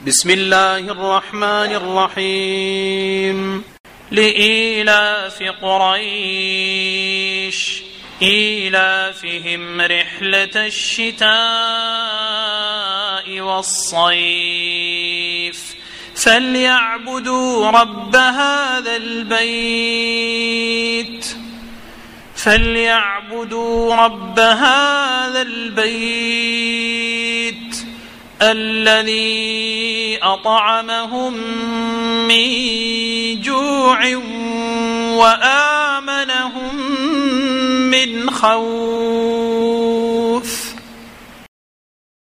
بسم الله الرحمن الرحيم. لإيلاف قريش إيلافهم رحلة الشتاء والصيف فليعبدوا رب هذا البيت الذي أطعمهم من جوع وآمنهم من خوف.